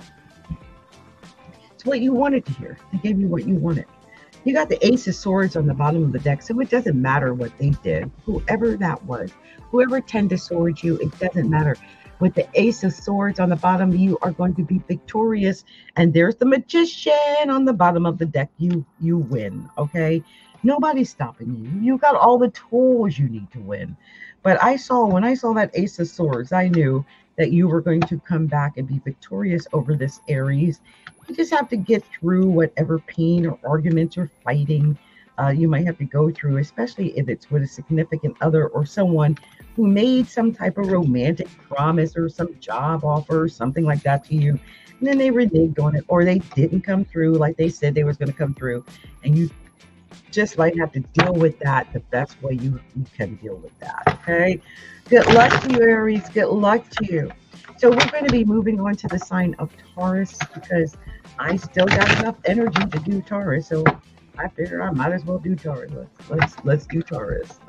It's what you wanted to hear. They gave you what you wanted. You got the Ace of Swords on the bottom of the deck, so it doesn't matter what they did. Whoever that was, whoever tend to sword you, it doesn't matter. With the Ace of Swords on the bottom, you are going to be victorious. And there's the Magician on the bottom of the deck. You win, okay? Nobody's stopping you. You got all the tools you need to win. But when I saw that Ace of Swords, I knew that you were going to come back and be victorious over this Aries. You just have to get through whatever pain or arguments or fighting you might have to go through, especially if it's with a significant other or someone who made some type of romantic promise or some job offer or something like that to you. And then they reneged on it, or they didn't come through like they said they was going to come through. And you just might have to deal with that the best way you can deal with that. Okay. Good luck to you, Aries. Good luck to you. So we're going to be moving on to the sign of Taurus, because I still got enough energy to do Taurus. So I figure I might as well do Taurus. Let's do Taurus.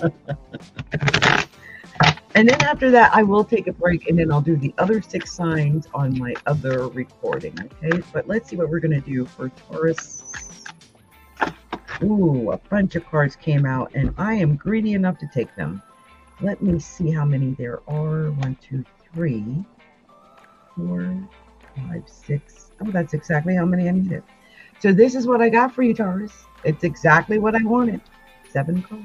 And then after that, I will take a break, and then I'll do the other 6 signs on my other recording. Okay, but let's see what we're going to do for Taurus. Ooh, a bunch of cards came out, and I am greedy enough to take them. Let me see how many there are. 1, 2, 3, 4, 5, 6. Oh, that's exactly how many I needed. So this is what I got for you, Taurus. It's exactly what I wanted. 7 cards.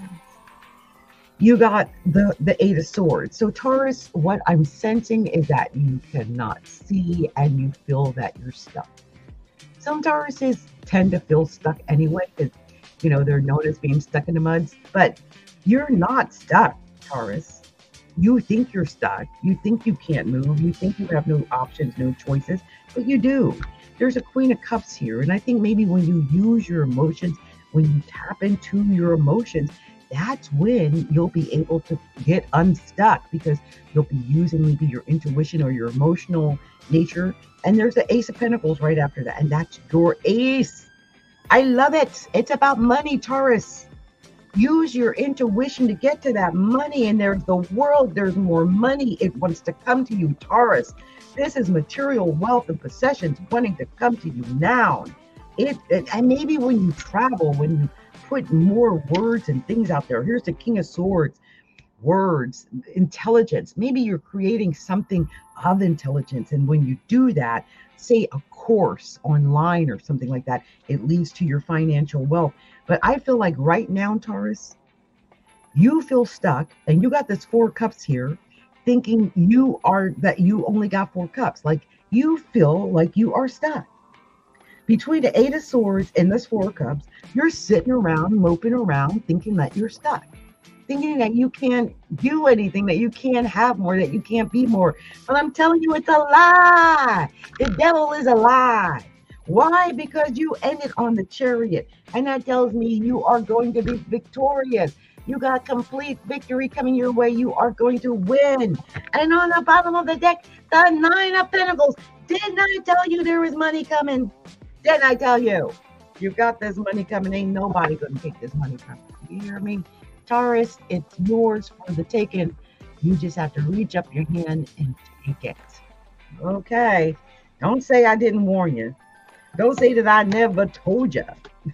You got the 8 of Swords. So Taurus, what I'm sensing is that you cannot see and you feel that you're stuck. Some Tauruses tend to feel stuck anyway because, they're known as being stuck in the muds. But you're not stuck, Taurus. You think you're stuck. You think you can't move. You think you have no options, no choices, but you do. There's a Queen of Cups here. And I think maybe when you use your emotions, when you tap into your emotions, that's when you'll be able to get unstuck because you'll be using maybe your intuition or your emotional nature. And there's the Ace of Pentacles right after that. And that's your ace. I love it. It's about money, Taurus. Use your intuition to get to that money. And there's the world. There's more money. It wants to come to you, Taurus. This is material wealth and possessions wanting to come to you now. And maybe when you travel, when you put more words and things out there. Here's the King of Swords. Words, intelligence. Maybe you're creating something of intelligence. And when you do that, say a course online or something like that, it leads to your financial wealth. But I feel like right now, Taurus, you feel stuck and you got this 4 cups here thinking you only got 4 cups. Like you feel like you are stuck. Between the 8 of Swords and this 4 cups, you're sitting around, moping around, thinking that you're stuck. Thinking that you can't do anything, that you can't have more, that you can't be more. But I'm telling you, it's a lie. The devil is a lie. Why? Because you ended on the Chariot. And that tells me you are going to be victorious. You got complete victory coming your way. You are going to win. And on the bottom of the deck, the 9 of Pentacles. Didn't I tell you there was money coming? Didn't I tell you? You got this money coming. Ain't nobody going to take this money from you. You hear me? Taurus, it's yours for the taking. You just have to reach up your hand and take it. Okay. Don't say I didn't warn you. Don't say that I never told you.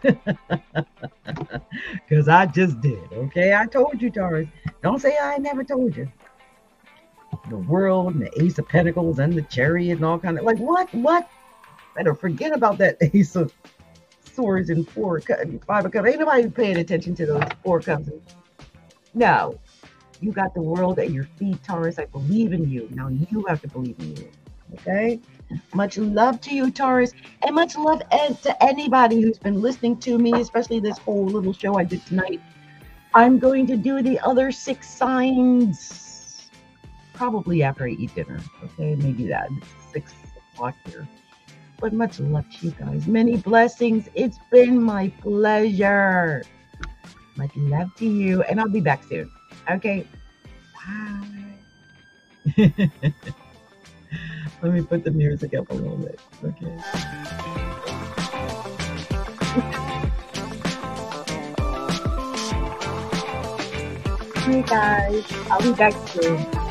Because I just did. Okay? I told you, Taurus. Don't say I never told you. The world and the Ace of Pentacles and the Chariot and all kind of like what? Better forget about that Ace of Swords and 5 of Cups. Ain't nobody paying attention to those 4 cups. No, you got the world at your feet, Taurus. I believe in you. Now you have to believe in you. Okay? Much love to you, Taurus, and much love to anybody who's been listening to me, especially this whole little show I did tonight. I'm going to do the other 6 signs probably after I eat dinner. Okay, maybe that. It's 6 o'clock here. But much love to you guys. Many blessings. It's been my pleasure. Much love to you. And I'll be back soon. Okay. Bye. Let me put the music up a little bit. Okay. Hey guys. I'll be back soon.